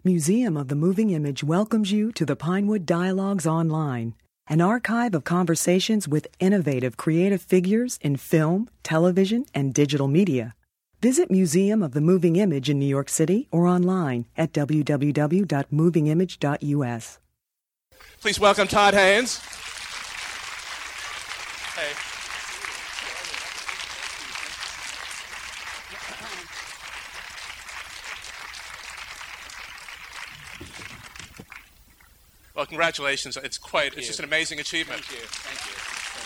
Museum of the Moving Image welcomes you to the Pinewood Dialogues Online, an archive of conversations with innovative creative figures in film, television, and digital media. Visit Museum of the Moving Image in New York City or online at www.movingimage.us. Please welcome Todd Haynes. Hey. Well, congratulations. It's just an amazing achievement. Thank you. Thank you.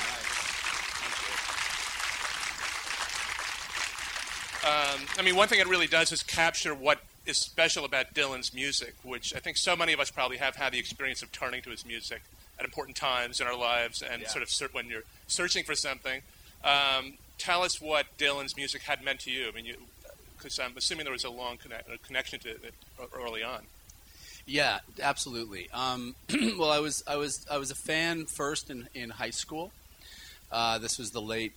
I mean, one thing it really does is capture what is special about Dylan's music, which I think so many of us probably have had the experience of turning to his music at important times in our lives and sort of when you're searching for something. Tell us what Dylan's music had meant to you. I mean, because I'm assuming there was a long connection to it early on. Yeah, absolutely. Well, I was a fan first in high school. This was the late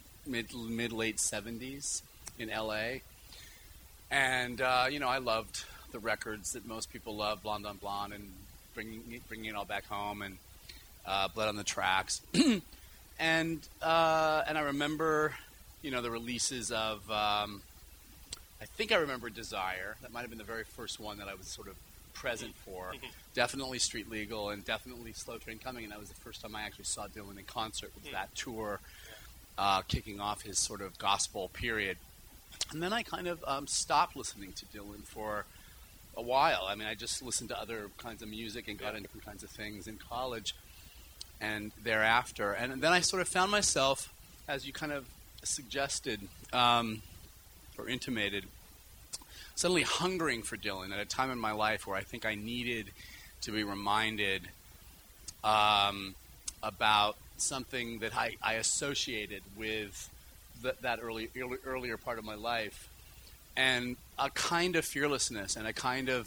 70s in LA, and I loved the records that most people love, Blonde on Blonde, and bringing it all back home, and Blood on the Tracks, and I remember the releases of I think I remember Desire. That might have been the very first one that I was sort of present for. Definitely Street Legal and definitely Slow Train Coming, and that was the first time I actually saw Dylan in concert with that tour kicking off his sort of gospel period. And then I kind of stopped listening to Dylan for a while. I mean, I just listened to other kinds of music and got into different kinds of things in college and thereafter. And then I sort of found myself, as you kind of suggested or intimated, suddenly hungering for Dylan at a time in my life where I think I needed to be reminded about something that I associated with that earlier part of my life, and a kind of fearlessness and a kind of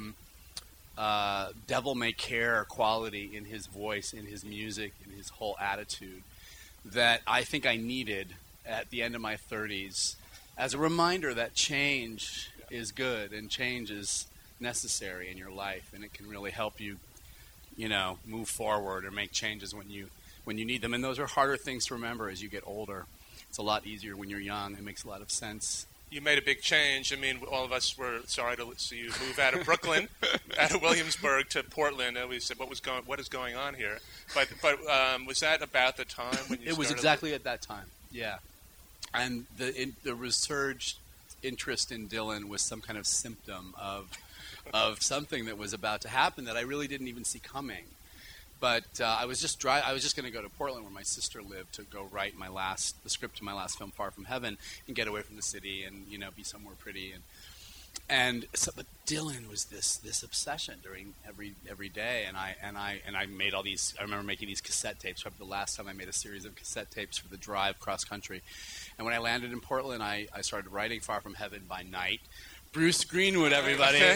devil-may-care quality in his voice, in his music, in his whole attitude that I think I needed at the end of my 30s as a reminder that change is good and change is necessary in your life, and it can really help you, move forward or make changes when you need them. And those are harder things to remember as you get older. It's a lot easier when you're young. It makes a lot of sense. You made a big change. I mean, all of us were sorry to see you move out of Brooklyn, out of Williamsburg to Portland, and we said, "What is going on here?" But was that about the time when you? It was exactly at that time. Yeah, and the resurged interest in Dylan was some kind of symptom of something that was about to happen that I really didn't even see coming. But I was just going to go to Portland, where my sister lived, to go write the script to my last film, Far From Heaven, and get away from the city and be somewhere pretty. But Dylan was this obsession during every day, and I made all these. I remember making these cassette tapes. Probably the last time I made a series of cassette tapes for the drive cross country. And when I landed in Portland, I started writing Far From Heaven by night. Bruce Greenwood, everybody. Okay.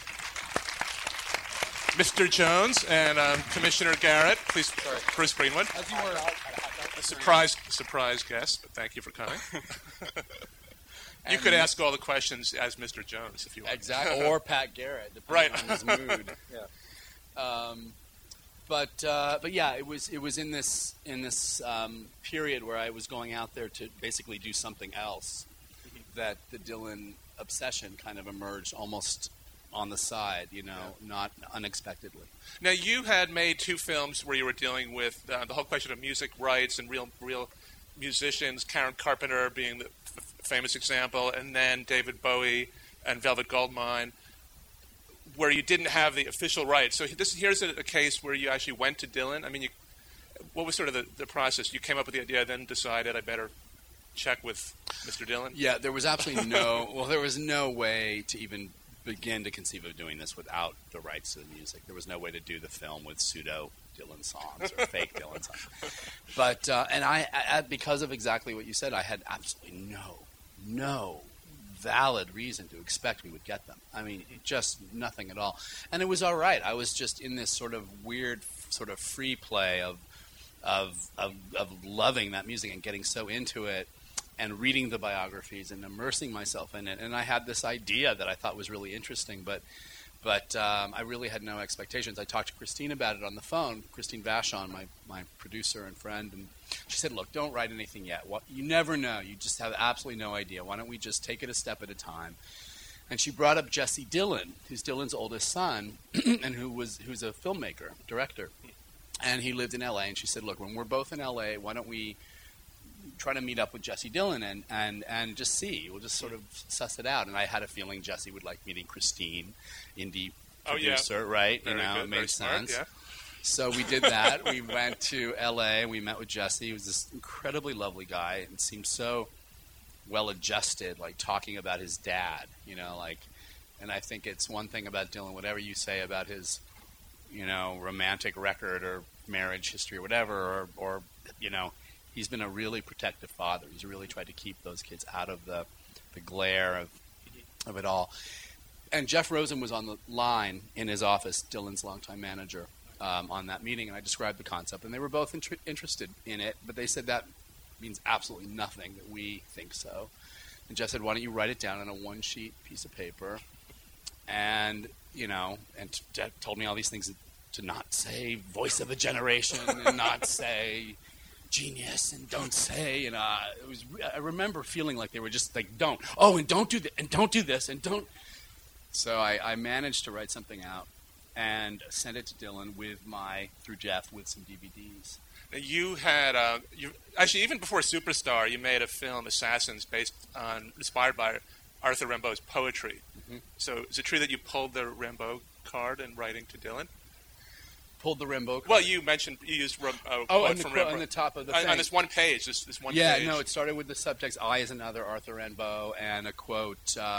Mr. Jones and Commissioner Garrett, please. Sorry. Bruce Greenwood. As you were a surprise guest, but thank you for coming. You could ask all the questions as Mr. Jones if you want. Exactly, or Pat Garrett, depending on his mood. Yeah. But yeah, it was in this period where I was going out there to basically do something else that the Dylan obsession kind of emerged almost on the side, not unexpectedly. Now, you had made 2 films where you were dealing with the whole question of music rights and real musicians, Karen Carpenter being the famous example, and then David Bowie and Velvet Goldmine, where you didn't have the official rights. So here's a case where you actually went to Dylan. I mean, what was sort of the process? You came up with the idea, then decided I better check with Mr. Dylan? Yeah, there was absolutely there was no way to even begin to conceive of doing this without the rights to the music. There was no way to do the film with pseudo Dylan songs or fake Dylan songs. But and I because of exactly what you said, I had absolutely no valid reason to expect we would get them. I mean, just nothing at all. And it was all right. I was just in this sort of weird sort of free play of loving that music and getting so into it and reading the biographies and immersing myself in it. And I had this idea that I thought was really interesting, but But I really had no expectations. I talked to Christine about it on the phone, Christine Vachon, my producer and friend, and she said, look, don't write anything yet. You never know. You just have absolutely no idea. Why don't we just take it a step at a time? And she brought up Jesse Dillon, who's Dylan's oldest son, and who's a filmmaker, director. And he lived in L.A., and she said, look, when we're both in L.A., why don't we try to meet up with Jesse Dillon and just see. We'll just sort of suss it out. And I had a feeling Jesse would like meeting Christine, indie producer, right? Very good, it made sense. Smart, yeah. So we did that. We went to L.A. We met with Jesse. He was this incredibly lovely guy and seemed so well-adjusted, like talking about his dad, and I think it's one thing about Dylan, whatever you say about his, romantic record or marriage history or whatever, or he's been a really protective father. He's really tried to keep those kids out of the glare of it all. And Jeff Rosen was on the line in his office, Dylan's longtime manager, on that meeting, and I described the concept, and they were both interested in it, but they said that means absolutely nothing that we think so. And Jeff said, why don't you write it down on a one-sheet piece of paper, and told me all these things to not say voice of a generation and not say genius and don't say, and I remember feeling like they were just like, don't do that, and don't do this, and don't. So I managed to write something out and sent it to Dylan through Jeff with some DVDs. You had actually, even before Superstar, you made a film, Assassins, inspired by Arthur Rimbaud's poetry. Mm-hmm. So is it true that you pulled the Rimbaud card in writing to Dylan? Pulled the Rimbaud card? Well, you used a quote from Rimbaud on the top of the thing. On this one page. This one page. Yeah, no, it started with the subtext, I is another Arthur Rimbaud, and a quote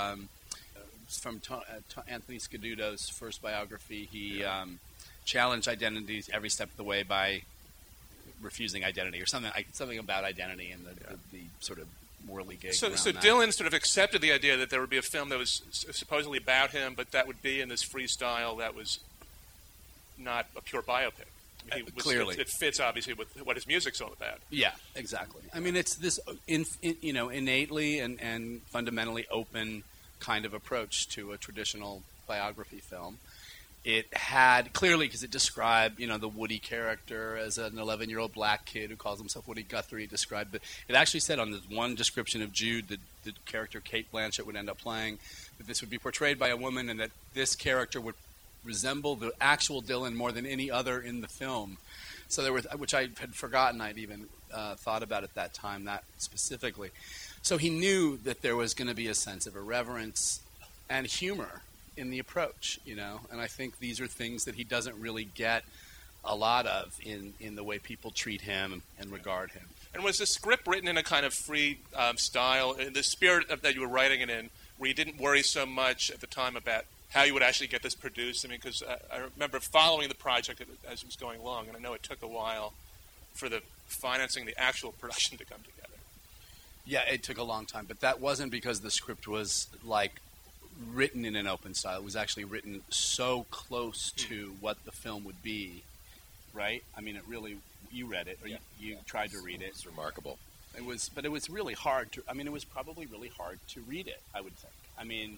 from Anthony Scaduto's first biography. He challenged identities every step of the way by refusing identity, or something about identity and the sort of whirly gig. So Dylan sort of accepted the idea that there would be a film that was supposedly about him, but that would be in this freestyle that was not a pure biopic. Clearly, it fits obviously with what his music's all about. Yeah, exactly. I mean, it's this innately and fundamentally open kind of approach to a traditional biography film. It had, clearly, because it described, the Woody character as an 11-year-old black kid who calls himself Woody Guthrie. It described it actually said on this one description of Jude, the character Kate Blanchett would end up playing, that this would be portrayed by a woman and that this character would resemble the actual Dylan more than any other in the film. So there was, which I had forgotten I'd even thought about at that time, that specifically. So he knew that there was going to be a sense of irreverence and humor in the approach, and I think these are things that he doesn't really get a lot of in the way people treat him and regard him. And was the script written in a kind of free style, in the spirit that you were writing it in, where you didn't worry so much at the time about how you would actually get this produced? I mean, because I remember following the project as it was going along, and I know it took a while for the financing the actual production to come together. Yeah, it took a long time, but that wasn't because the script was written in an open style. It was actually written so close to what the film would be, right? I mean, it really, you read it, or you tried to read it. It's remarkable. But it was really hard to, it was probably really hard to read it, I would think. I mean...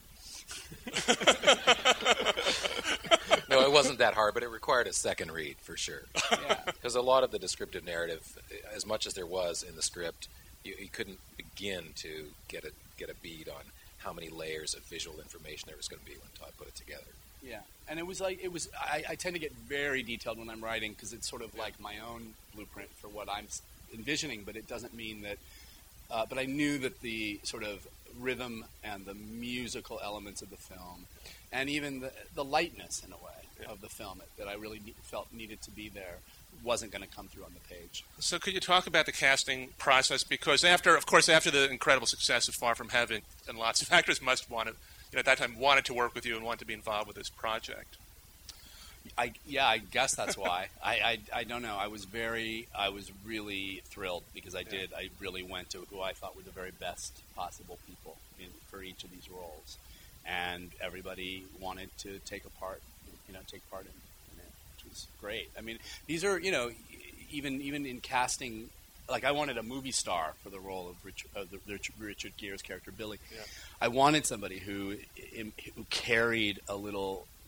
No, it wasn't that hard, but it required a second read, for sure. Yeah. Because a lot of the descriptive narrative, as much as there was in the script, you couldn't begin to get a bead on how many layers of visual information there was going to be when Todd put it together. Yeah, and I tend to get very detailed when I'm writing because it's sort of like my own blueprint for what I'm envisioning, but it doesn't mean that, but I knew that the sort of rhythm and the musical elements of the film, and even the lightness, in a way, of the film that I really felt needed to be there, wasn't going to come through on the page. So could you talk about the casting process? Because after the incredible success of Far From Heaven, and lots of actors must want to, at that time, wanted to work with you and wanted to be involved with this project. I guess that's why. I don't know. I was really thrilled because I really went to who I thought were the very best possible people for each of these roles, and everybody wanted to take part in it, which was great. I mean, these are, even in casting, like I wanted a movie star for the role of Richard Gere's character Billy. Yeah. I wanted somebody who carried a little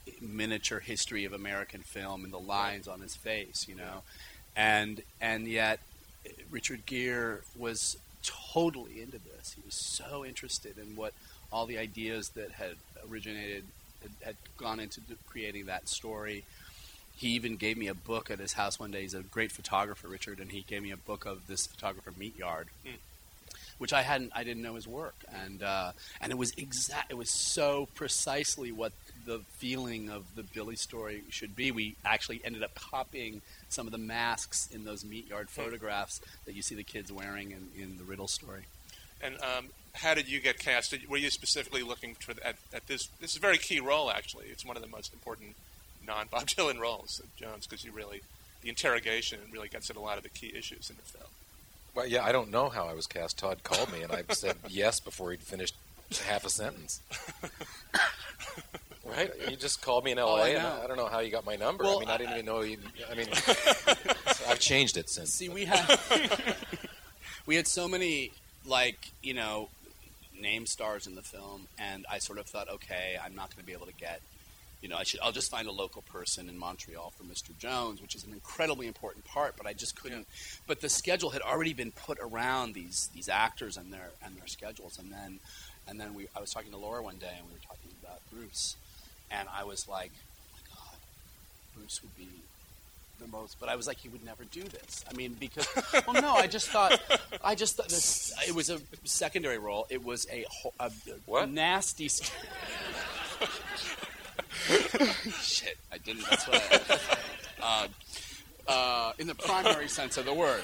miniature history of American film and the lines on his face, you know, and yet Richard Gere was totally into this. He was so interested in what all the ideas that had originated had gone into creating that story. He even gave me a book at his house one day. He's a great photographer, Richard, and he gave me a book of this photographer Meat Yard, which I didn't know his work, and it was it was so precisely what the feeling of the Billy story should be. We actually ended up copying some of the masks in those Meat Yard photographs that you see the kids wearing in the Riddle story. And how did you get cast? Were you specifically looking for at this? This is a very key role, actually. It's one of the most important non-Bob Dylan roles of Jones, because the interrogation really gets at a lot of the key issues in the film. Well, yeah, I don't know how I was cast. Todd called me, and I said yes before he'd finished half a sentence. Right? You just called me in L.A., and I don't know how you got my number. Well, I mean, I didn't even know you... I mean, I've changed it since. See, we had so many, name stars in the film, and I sort of thought, okay, I'm not going to be able to get... I'll just find a local person in Montreal for Mr. Jones, which is an incredibly important part, but I just couldn't. Yeah. But the schedule had already been put around these actors and their schedules, and then I was talking to Laura one day, and we were talking about Bruce, and I was like, oh my God, Bruce would be the most. But I was like, he would never do this. I mean, because no, I just thought this. It was a secondary role. It was a nasty. Shit, I didn't. That's what in the primary sense of the word.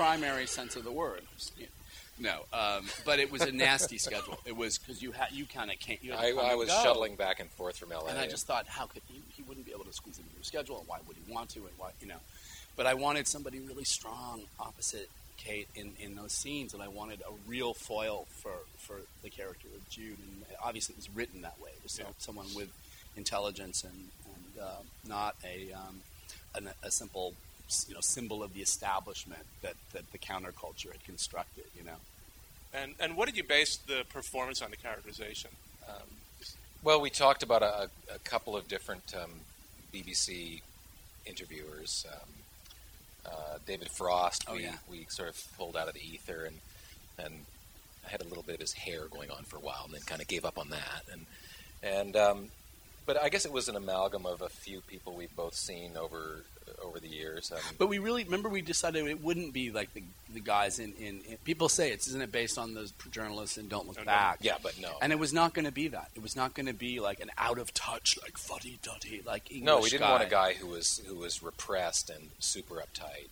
No, but it was a nasty schedule. It was because you kind of can't. I was shuttling back and forth from LA, and I just thought, how could he wouldn't be able to squeeze into your schedule, and why would he want to, and why But I wanted somebody really strong opposite Kate in those scenes, and I wanted a real foil for the character of Jude, and obviously it was written that way. It was someone with intelligence and not a simple symbol of the establishment that the counterculture had constructed. And what did you base the performance on, the characterization? Well, we talked about a couple of different BBC interviewers. David Frost, we sort of pulled out of the ether, and I had a little bit of his hair going on for a while, and then kind of gave up on that. But I guess it was an amalgam of a few people we've both seen over the years. But we decided it wouldn't be like the guys in people say isn't it based on those journalists in Don't Look Back? Yeah, but no. And it was not going to be that. It was not going to be like an out of touch, like fuddy-duddy, like English No, we didn't want a guy guy who was repressed and super uptight.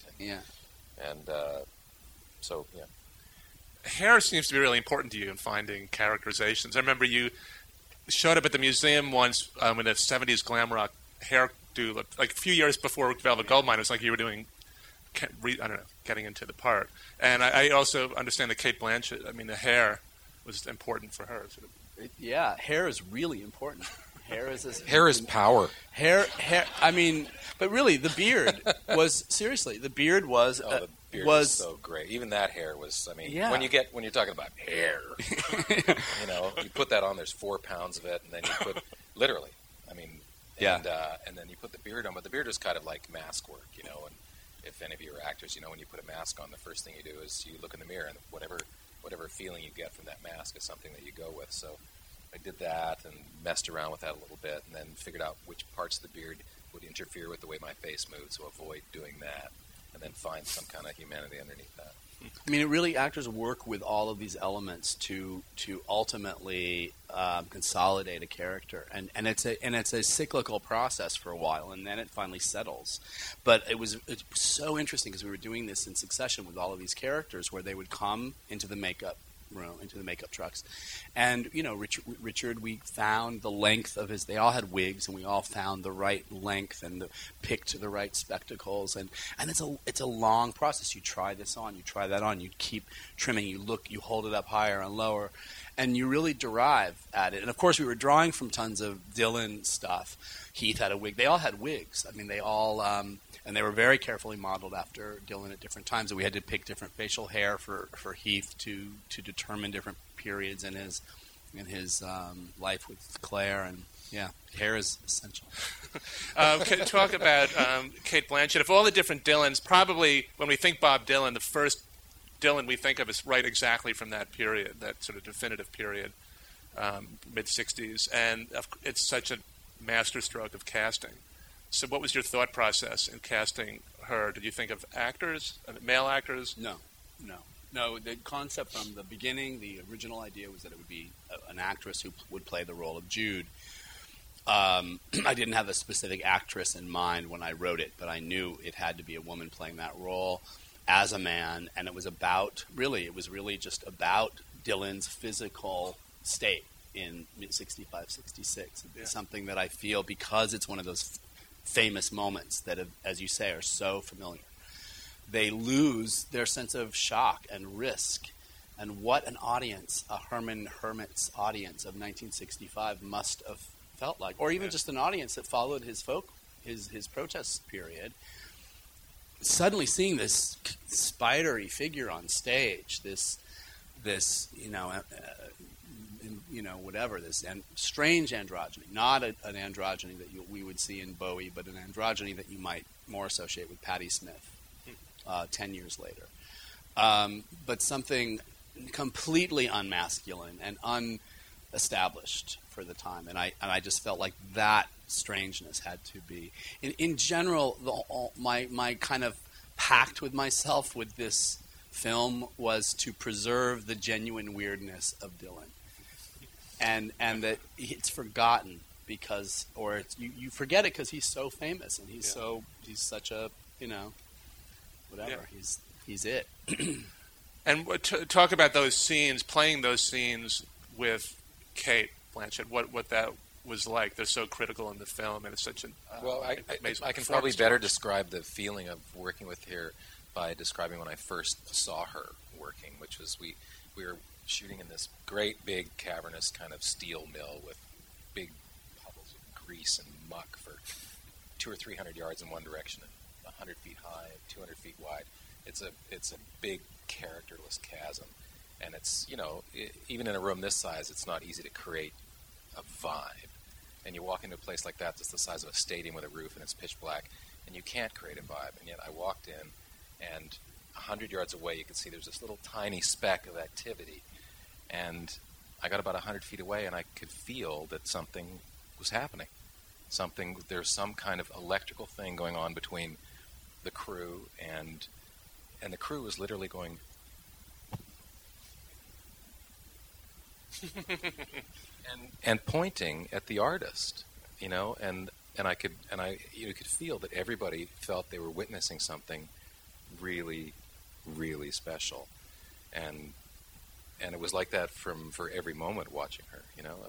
So Hair seems to be really important to you in finding characterizations. I remember you showed up at the museum once with a 70s glam rock hairdo, like a few years before Velvet Goldmine. It was like you were doing, getting into the part. And I also understand that Cate Blanchett, the hair was important for her. Yeah, hair is really important. Hair is power. Hair. But really, the beard was the beard was. The beard was so great. Even that hair was. When you're talking about hair, you put that on. There's 4 pounds of it, and then you put literally. And then you put the beard on, but the beard is kind of like mask work, And if any of you are actors, when you put a mask on, the first thing you do is you look in the mirror, and whatever feeling you get from that mask is something that you go with. So I did that and messed around with that a little bit, and then figured out which parts of the beard would interfere with the way my face moved, so avoid doing that, and then find some kind of humanity underneath that. Actors work with all of these elements to ultimately consolidate a character, and it's a cyclical process for a while, and then it finally settles. But it's so interesting because we were doing this in succession with all of these characters, where they would come into the makeup room, into the makeup trucks, and Richard, we found the length of his. They all had wigs, and we all found the right length and picked the right spectacles, and it's a long process. You try this on, you try that on, you keep trimming, you hold it up higher and lower, and you really derive at it. And of course, we were drawing from tons of Dylan stuff. Heath had a wig. They all had wigs. They all. And they were very carefully modeled after Dylan at different times. And we had to pick different facial hair for Heath to determine different periods in in his life with Claire, and hair is essential. Talk about Cate Blanchett. Of all the different Dylans, probably when we think Bob Dylan, the first Dylan we think of is right exactly from that period, that sort of definitive period, mid-'60s, and it's such a masterstroke of casting. So what was your thought process in casting her? Did you think of actors, male actors? No. The concept from the beginning, the original idea was that it would be an actress who would play the role of Jude. I didn't have a specific actress in mind when I wrote it, but I knew it had to be a woman playing that role as a man, and it was really just about Dylan's physical state in 65, 66. It's something that I feel, because it's one of those famous moments that, as you say, are so familiar. They lose their sense of shock and risk, and what an audience, a Herman Hermits audience of 1965 must have felt like, or even just an audience that followed his protest period. Suddenly seeing this spidery figure on stage, this strange androgyny, not an androgyny that we would see in Bowie, but an androgyny that you might more associate with Patti Smith 10 years later. But something completely unmasculine and unestablished for the time, and I just felt like that strangeness had to be. In general, my kind of pact with myself with this film was to preserve the genuine weirdness of Dylan. And that it's forgotten because, or you forget it because he's so famous and he's such a, whatever, he's it. And talk about those scenes, playing those scenes with Cate Blanchett, what that was like. They're so critical in the film, and it's such an I can probably better describe the feeling of working with her by describing when I first saw her working, which was we were shooting in this great big cavernous kind of steel mill with big puddles of grease and muck for 200 or 300 yards in one direction and 100 feet high, 200 feet wide. It's a big characterless chasm, and it's even in a room this size, it's not easy to create a vibe. And you walk into a place like that that's the size of a stadium with a roof and it's pitch black, and you can't create a vibe. And yet I walked in, and 100 yards away you could see there's this little tiny speck of activity. And I got about 100 feet away, and I could feel that something was happening. There's some kind of electrical thing going on between the crew, and the crew was literally going... and pointing at the artist, and you could feel that everybody felt they were witnessing something really, really special, and it was like that for every moment watching her.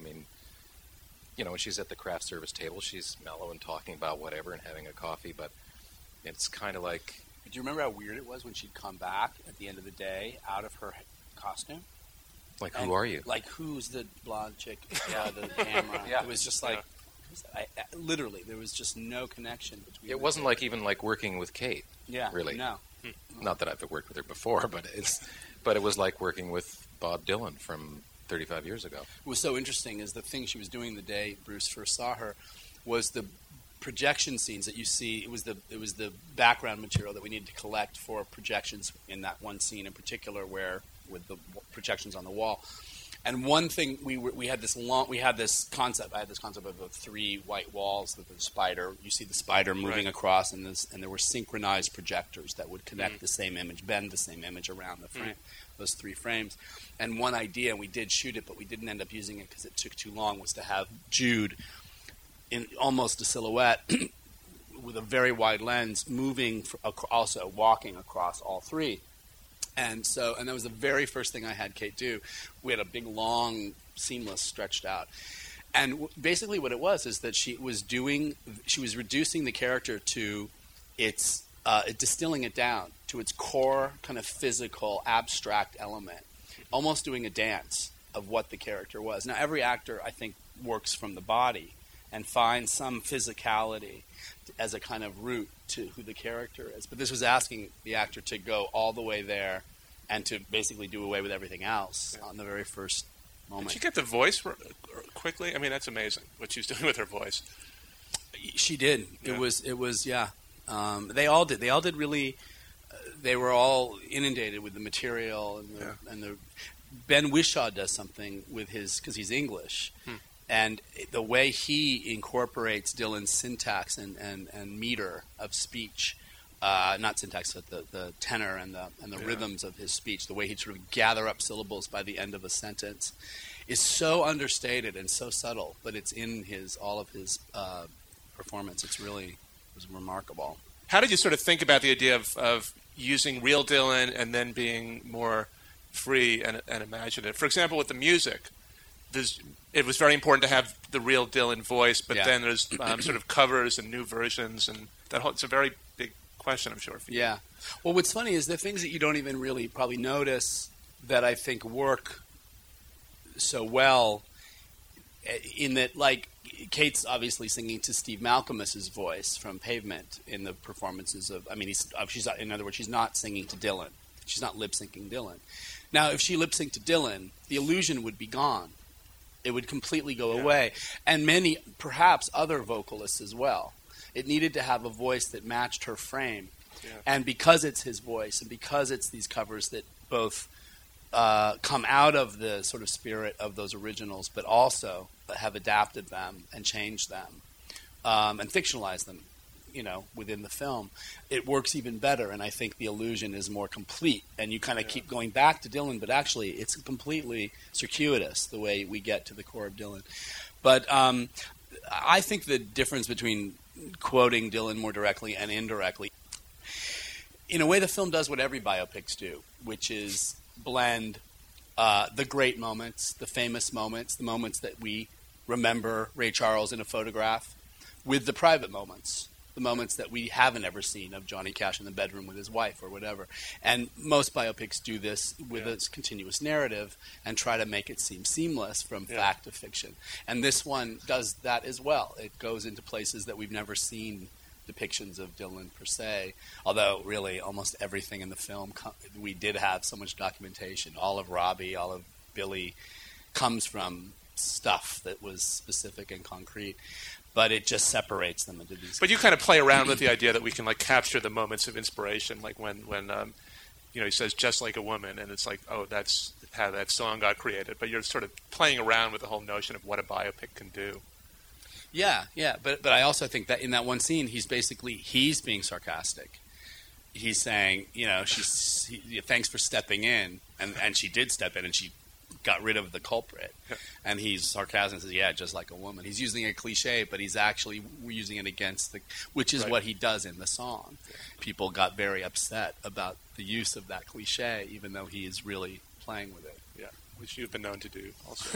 When she's at the craft service table, she's mellow and talking about whatever and having a coffee, but it's kind of like. Do you remember how weird it was when she'd come back at the end of the day out of her costume? Like, who are you? Like, who's the blonde chick? Yeah, the camera. It was just like, literally, there was just no connection between. It wasn't like even like working with Cate. Yeah, really. No. Not that I've worked with her before, but it was like working with Bob Dylan from 35 years ago. What was so interesting is the thing she was doing the day Bruce first saw her was the projection scenes that you see. It was the background material that we needed to collect for projections in that one scene in particular, where with the projections on the wall. And one thing we had this concept. I had this concept of 3 white walls with the spider. You see the spider moving across, and there were synchronized projectors that would connect the same image, bend the same image around the frame. Those 3 frames. And one idea, and we did shoot it, but we didn't end up using it because it took too long, was to have Jude in almost a silhouette with a very wide lens, also walking across all 3. And that was the very first thing I had Cate do. We had a big, long, seamless, stretched out. And basically what it was is that she was reducing the character to distilling it down to its core kind of physical, abstract element, almost doing a dance of what the character was. Now, every actor, I think, works from the body and finds some physicality as a kind of root to who the character is. But this was asking the actor to go all the way there and to basically do away with everything else on the very first moment. Did she get the voice quickly? I mean, that's amazing what she's doing with her voice. She did. Yeah. It was. Yeah. They all did. They all did really. They were all inundated with the material and the. Ben Whishaw does something with his because he's English, and the way he incorporates Dylan's syntax and meter of speech. Not syntax, but the tenor and the rhythms of his speech, the way he'd sort of gather up syllables by the end of a sentence, is so understated and so subtle, but it's in all of his performance. It was remarkable. How did you sort of think about the idea of using real Dylan and then being more free and imaginative? For example, with the music, it was very important to have the real Dylan voice, but then there's sort of covers and new versions, and it's a very big question, I'm sure, for you. Yeah. Well, what's funny is the things that you don't even really probably notice that I think work so well in that, like, Kate's obviously singing to Steve Malkmus's voice from Pavement in the performances of, I mean, in other words, she's not singing to Dylan. She's not lip-syncing Dylan. Now, if she lip-synced to Dylan, the illusion would be gone. It would completely go away. And many, perhaps other vocalists as well. It needed to have a voice that matched her frame. Yeah. And because it's his voice and because it's these covers that both come out of the sort of spirit of those originals, but also have adapted them and changed them and fictionalized them, within the film, it works even better. And I think the illusion is more complete. And you kind of keep going back to Dylan, but actually it's completely circuitous the way we get to the core of Dylan. But I think the difference between quoting Dylan more directly and indirectly, in a way, the film does what every biopics do, which is blend the great moments, the famous moments, the moments that we remember Ray Charles in a photograph, with the private moments, the moments that we haven't ever seen of Johnny Cash in the bedroom with his wife or whatever. And most biopics do this with a continuous narrative and try to make it seem seamless from fact to fiction. And this one does that as well. It goes into places that we've never seen depictions of Dylan per se, although really almost everything in the film, we did have so much documentation. All of Robbie, all of Billy comes from stuff that was specific and concrete. But it just separates them into these. But you kind of play around with the idea that we can capture the moments of inspiration, like when he says "just like a woman," and it's like, oh, that's how that song got created. But you're sort of playing around with the whole notion of what a biopic can do. Yeah. But I also think that in that one scene, he's being sarcastic. He's saying, thanks for stepping in, and she did step in, and she got rid of the culprit. And he's sarcastic and says, yeah, just like a woman. He's using a cliche, but he's actually using it against which is what he does in the song. Yeah. People got very upset about the use of that cliche, even though he is really playing with it. Yeah, which you've been known to do also.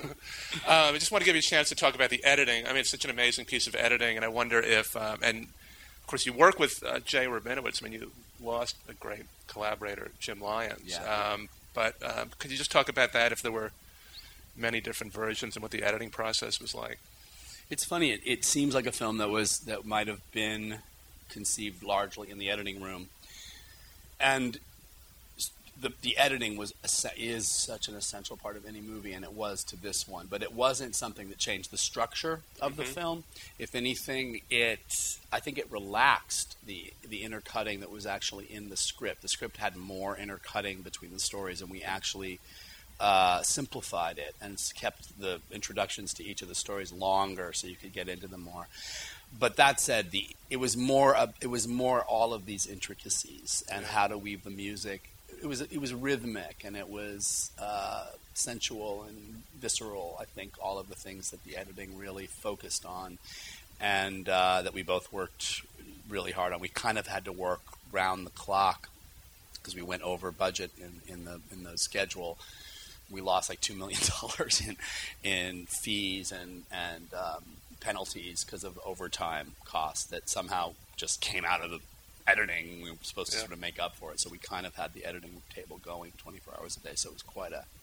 I just want to give you a chance to talk about the editing. I mean, it's such an amazing piece of editing, and I wonder if, and of course you work with Jay Rabinowitz. I mean, you lost a great collaborator, Jim Lyons. Yeah. But could you just talk about that, if there were many different versions and what the editing process was like? It's funny. It seems like a film that might have been conceived largely in the editing room. And the editing is such an essential part of any movie, and it was to this one. But it wasn't something that changed the structure of the film. If anything, I think it relaxed the intercutting that was actually in the script. The script had more intercutting between the stories, and we actually simplified it and kept the introductions to each of the stories longer so you could get into them more. But that said, it was more all of these intricacies and how to weave the music. It was rhythmic, and it was sensual and visceral. I think all of the things that the editing really focused on, and that we both worked really hard on. We kind of had to work round the clock because we went over budget in the schedule. We lost like $2 million in fees and penalties because of overtime costs that somehow just came out of the editing. We were supposed to sort of make up for it, so we kind of had the editing table going 24 hours a day, so it was quite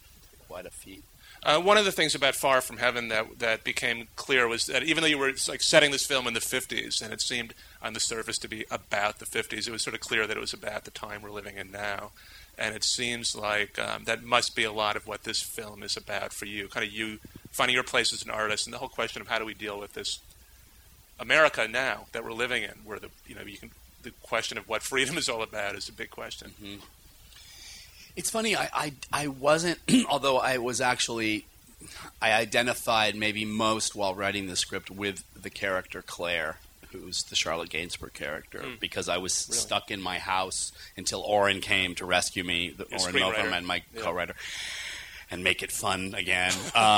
quite a feat. One of the things about Far From Heaven that became clear was that even though you were like setting this film in the 50s, and it seemed on the surface to be about the 50s, it was sort of clear that it was about the time we're living in now. And it seems like that must be a lot of what this film is about for you, kind of you finding your place as an artist, and the whole question of how do we deal with this America now that we're living in, where the question of what freedom is all about is a big question. Mm-hmm. It's funny, I wasn't, although I identified maybe most while writing the script with the character Claire, who's the Charlotte Gainsbourg character, because I was stuck in my house until Oren came to rescue me, Oren Moferman, my co-writer, and make it fun again.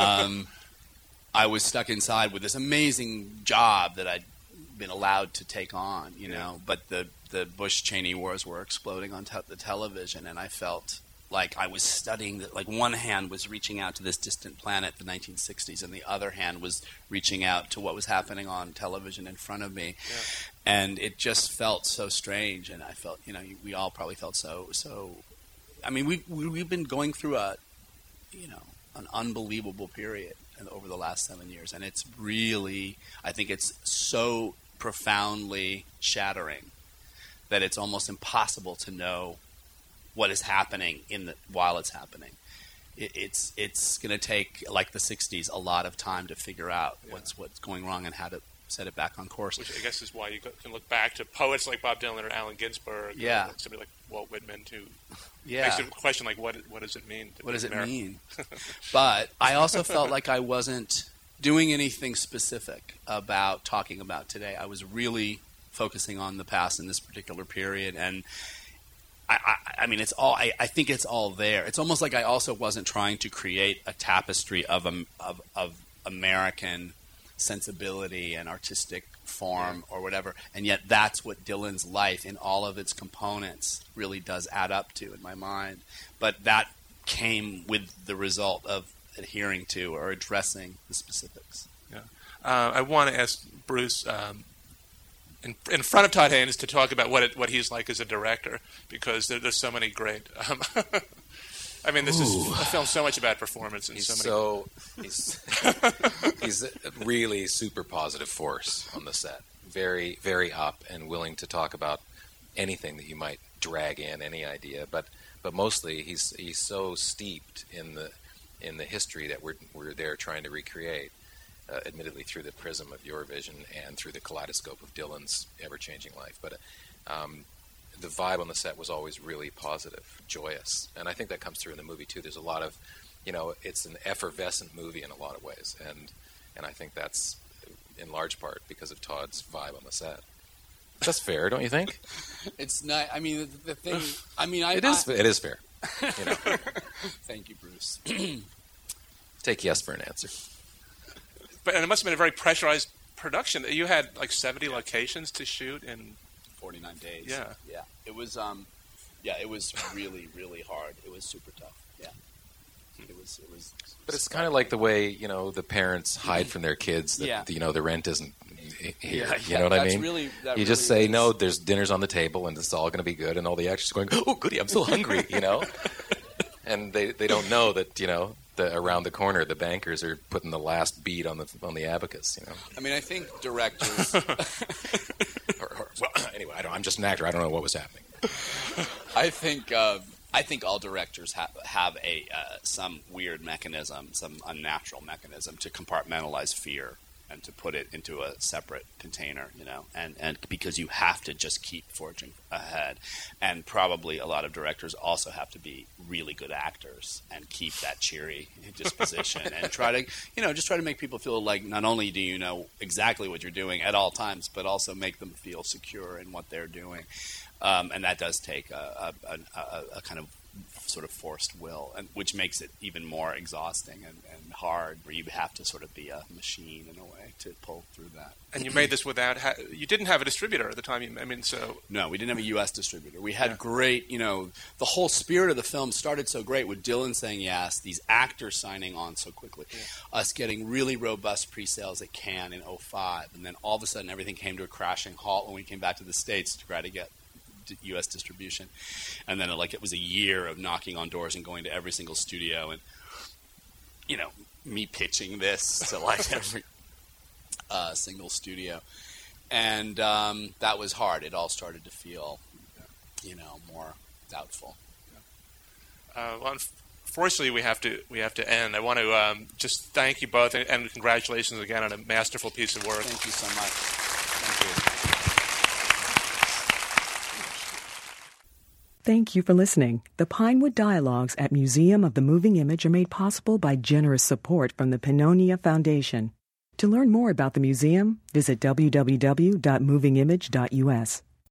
I was stuck inside with this amazing job that I'd been allowed to take on, but the Bush-Cheney wars were exploding on the television, and I felt like I was studying that, like one hand was reaching out to this distant planet, the 1960s, and the other hand was reaching out to what was happening on television in front of me. Yeah. And it just felt so strange, and I felt, we all probably felt so. I mean, we've been going through an unbelievable period over the last 7 years, and it's really, I think it's so profoundly shattering that it's almost impossible to know what is happening while it's happening. It's going to take, like the 60s, a lot of time to figure out what's going wrong and how to set it back on course. Which I guess is why you can look back to poets like Bob Dylan or Allen Ginsberg, or somebody like Walt Whitman, who makes you question, like, what does it mean? What does it mean? But I also felt like I wasn't doing anything specific about talking about today. I was really focusing on the past in this particular period, and I mean, it's all. I think it's all there. It's almost like I also wasn't trying to create a tapestry of American sensibility and artistic form or whatever, and yet that's what Dylan's life in all of its components really does add up to in my mind. But that came with the result of adhering to or addressing the specifics. Yeah, I want to ask Bruce. In front of Todd Haynes to talk about what he's like as a director, because there's so many great. I mean, this is a film so much about performance and he's a really super positive force on the set. Very, very up and willing to talk about anything that you might drag in, any idea. But mostly he's so steeped in the history that we're there trying to recreate. Admittedly through the prism of your vision and through the kaleidoscope of Dylan's ever-changing life. But the vibe on the set was always really positive, joyous. And I think that comes through in the movie, too. There's a lot of, it's an effervescent movie in a lot of ways. And I think that's in large part because of Todd's vibe on the set. That's fair, don't you think? It's not, I mean, the thing, I mean, it is fair. Thank you, Bruce. Take yes for an answer. And it must have been a very pressurized production. You had like 70 locations to shoot in 49 days. Yeah. It was, it was really, really hard. It was super tough. Yeah. It was. But it's kind of like the way the parents hide from their kids that the rent isn't here. You know what I mean? You just say no. There's dinners on the table, and it's all going to be good. And all the actors are going, "Oh, goody! I'm so hungry," And they don't know that around the corner, the bankers are putting the last bead on the abacus. I mean, I think directors. Anyway, I'm just an actor. I don't know what was happening. I think all directors have some weird mechanism, some unnatural mechanism to compartmentalize fear and to put it into a separate container, and because you have to just keep forging ahead. And probably a lot of directors also have to be really good actors and keep that cheery disposition and try to make people feel like not only do you know exactly what you're doing at all times, but also make them feel secure in what they're doing. And that does take a kind of sort of forced will, and which makes it even more exhausting and hard, where you have to sort of be a machine in a way to pull through that. And you made this without you didn't have a distributor at the time. No, we didn't have a U.S. distributor. We had great, the whole spirit of the film started so great with Dylan saying yes, these actors signing on so quickly, us getting really robust pre-sales at Cannes in 2005, and then all of a sudden everything came to a crashing halt when we came back to the States to try to get U.S. distribution. And then it was a year of knocking on doors and going to every single studio and me pitching this to like every single studio. And that was hard. It all started to feel, more doubtful. Well, unfortunately, we have to end. I want to just thank you both and congratulations again on a masterful piece of work. Thank you so much. Thank you. Thank you for listening. The Pinewood Dialogues at Museum of the Moving Image are made possible by generous support from the Pannonia Foundation. To learn more about the museum, visit www.movingimage.us.